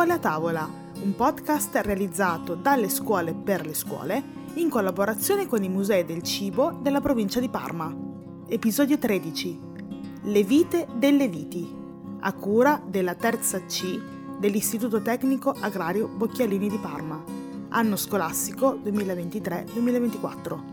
Scuole a tavola, un podcast realizzato dalle scuole per le scuole in collaborazione con i musei del cibo della provincia di Parma. Episodio 13. Le vite delle viti, a cura della terza C dell'Istituto Tecnico Agrario Bocchialini di Parma, anno scolastico 2023-2024.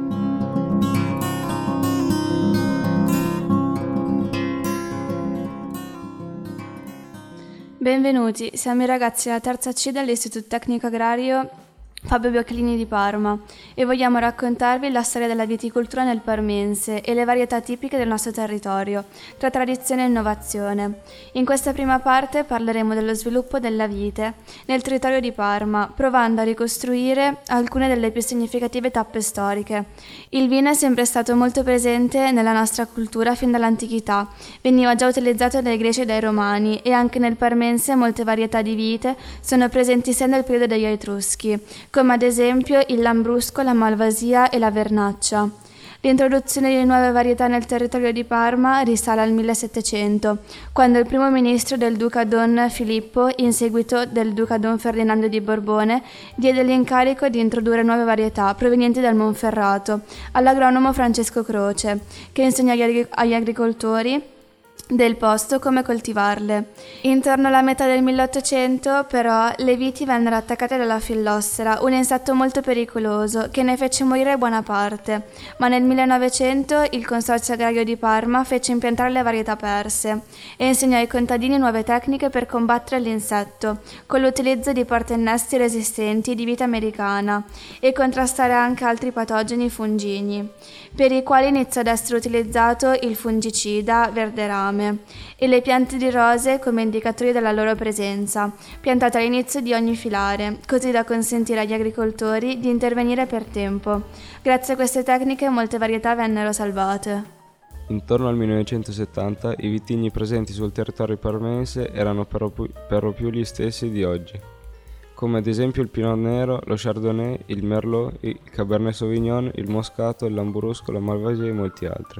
Benvenuti, siamo i ragazzi della terza C dell'Istituto Tecnico Agrario Fabio Bocchialini di Parma e vogliamo raccontarvi la storia della viticoltura nel parmense e le varietà tipiche del nostro territorio, tra tradizione e innovazione. In questa prima parte parleremo dello sviluppo della vite nel territorio di Parma, provando a ricostruire alcune delle più significative tappe storiche. Il vino è sempre stato molto presente nella nostra cultura fin dall'antichità, veniva già utilizzato dai greci e dai romani e anche nel parmense molte varietà di vite sono presenti sia nel periodo degli Etruschi, come ad esempio il Lambrusco, la Malvasia e la Vernaccia. L'introduzione di nuove varietà nel territorio di Parma risale al 1700, quando il primo ministro del duca Don Filippo, in seguito del duca Don Ferdinando di Borbone, diede l'incarico di introdurre nuove varietà provenienti dal Monferrato all'agronomo Francesco Croce, che insegnò agli agricoltori del posto come coltivarle. Intorno alla metà del 1800 però le viti vennero attaccate dalla fillossera, un insetto molto pericoloso che ne fece morire buona parte, ma nel 1900 il Consorzio Agrario di Parma fece impiantare le varietà perse e insegnò ai contadini nuove tecniche per combattere l'insetto, con l'utilizzo di portainnesti resistenti di vite americana e contrastare anche altri patogeni fungini, per i quali iniziò ad essere utilizzato il fungicida Verderame e le piante di rose come indicatori della loro presenza, piantate all'inizio di ogni filare, così da consentire agli agricoltori di intervenire per tempo. Grazie a queste tecniche molte varietà vennero salvate. Intorno al 1970 i vitigni presenti sul territorio parmense erano per lo più gli stessi di oggi, come ad esempio il Pinot Nero, lo Chardonnay, il Merlot, il Cabernet Sauvignon, il Moscato, il Lambrusco, la Malvasia e molti altri.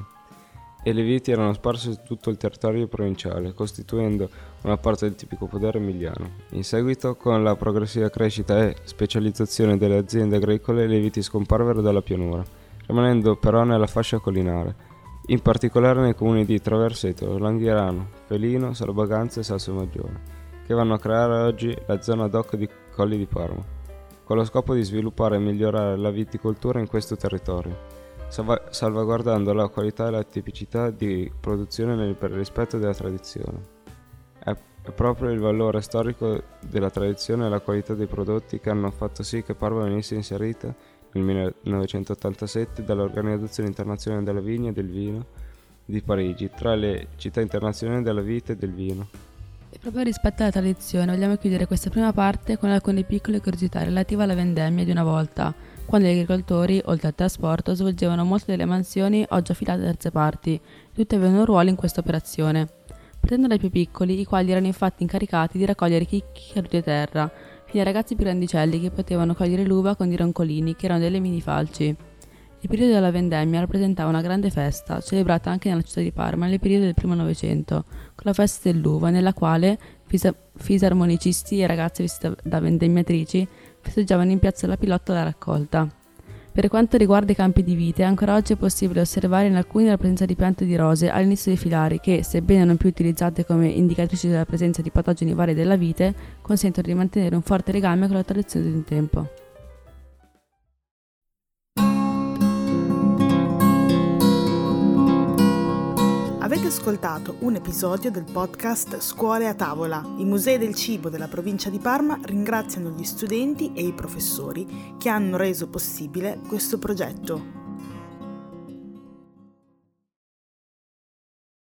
E le viti erano sparse su tutto il territorio provinciale, costituendo una parte del tipico podere emiliano. In seguito, con la progressiva crescita e specializzazione delle aziende agricole, le viti scomparvero dalla pianura, rimanendo però nella fascia collinare, in particolare nei comuni di Traversetto, Langhirano, Felino, Salobaganza e Salsomaggiore, che vanno a creare oggi la zona DOC di Colli di Parma, con lo scopo di sviluppare e migliorare la viticoltura in questo territorio, salvaguardando la qualità e la tipicità di produzione nel rispetto della tradizione. È proprio il valore storico della tradizione e la qualità dei prodotti che hanno fatto sì che Parma venisse inserita nel 1987 dall'Organizzazione Internazionale della Vigna e del Vino di Parigi tra le città internazionali della vite e del vino. E proprio rispetto alla tradizione vogliamo chiudere questa prima parte con alcune piccole curiosità relative alla vendemmia di una volta, quando gli agricoltori, oltre al trasporto, svolgevano molte delle mansioni oggi affidate a terze parti, tutti avevano un ruolo in questa operazione. Partendo dai più piccoli, i quali erano infatti incaricati di raccogliere chicchi caduti a terra, fino ai ragazzi più grandicelli che potevano cogliere l'uva con i roncolini, che erano delle mini falci. Il periodo della vendemmia rappresentava una grande festa, celebrata anche nella città di Parma nel periodo del primo Novecento, con la festa dell'uva, nella quale fisarmonicisti e ragazze vestite da vendemmiatrici festeggiavano in piazza la Pilotta la raccolta. Per quanto riguarda i campi di vite, ancora oggi è possibile osservare in alcuni la presenza di piante di rose all'inizio dei filari che, sebbene non più utilizzate come indicatrici della presenza di patogeni vari della vite, consentono di mantenere un forte legame con la tradizione di un tempo. Avete ascoltato un episodio del podcast Scuole a tavola. I musei del cibo della provincia di Parma ringraziano gli studenti e i professori che hanno reso possibile questo progetto.